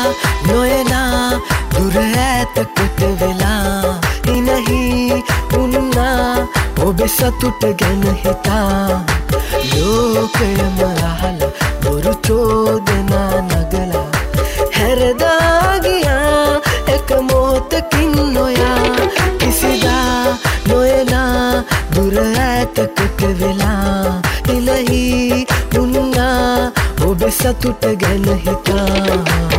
නොයනා දුර ඈතකට වෙලා ඉනහි උන්නා ඔබේ සතුට ගැන හිතා ලෝකයම අහලා බොරු චෝදනා නගලා හැරදා ගියා එක මොහොතකින් නොයා කිසිදා නොයනා දුර ඈතකට වෙලා ඉනහි උන්නා ඔබේ සතුට ගැන හිතා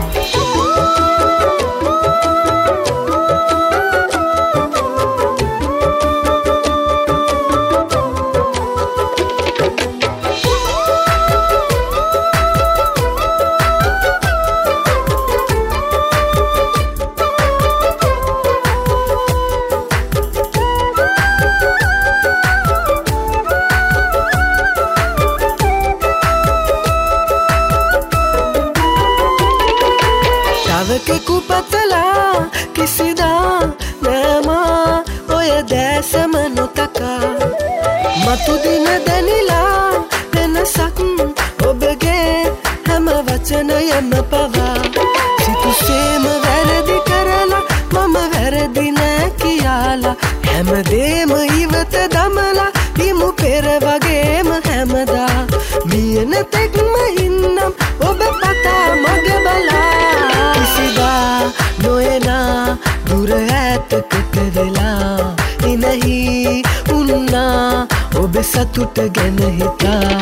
තවකෙකු පතලා කිසිදා නෑමා ඔය දැසම නොතකා මතු දින දැනිලා වෙනසක් ඔබගේ හැම වචනයම පවා සිතුසේම වැරදි කරලා මම වැරදි නෑ කියලා හැමදේම ඉවත දමලා ඉමු පෙර වගේම හැමදා මියන තෙක්ම ඉන්නම් ඔබ පතා මග බලා කිසිදා නොයනා දුර ඈතකට වෙලා ඉනහි උන්නා ඔබේ සතුට ගැන හිතා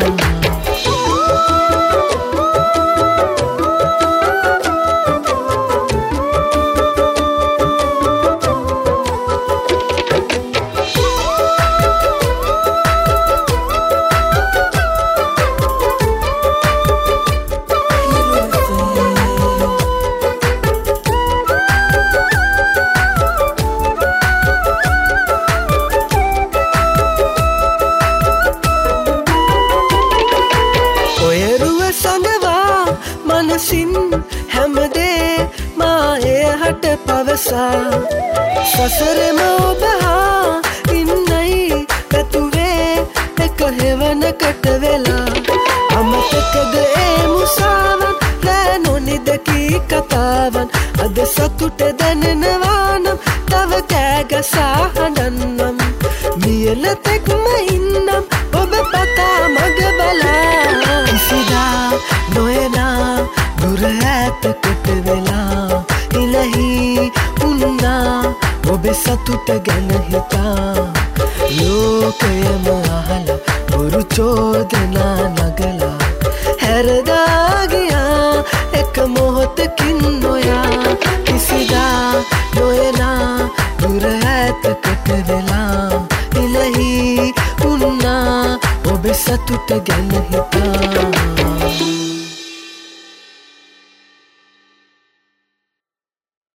මනසින් හැමදේ මායේ හට පවසා සසරෙම ඔබ හා ඉන්නයි පැතුවේ එක හෙවනකට වෙලා අමතකද ඒ මුසාවන් රෑ නොනිදකී කතාවන් අද සතුට දැනෙනවා නම් තව කෑගසා හඬන්නම් මියන තෙක්ම ඉන්නම් ඔබ පතා මග බලා කිසිදා නොයනා දුර ඈතකට වෙලා ඉනහි උන්නා ඔබේ සතුට ගැන හිතා ලෝකයම අහලා බොරු චෝදනා නගලා හැරදා ගියා එක මොහොතකින් නොයා කිසිදා නොයනා දුර ඈතකට වෙලා ඉනහි උන්නා ඔබේ සතුට ගැන හිතා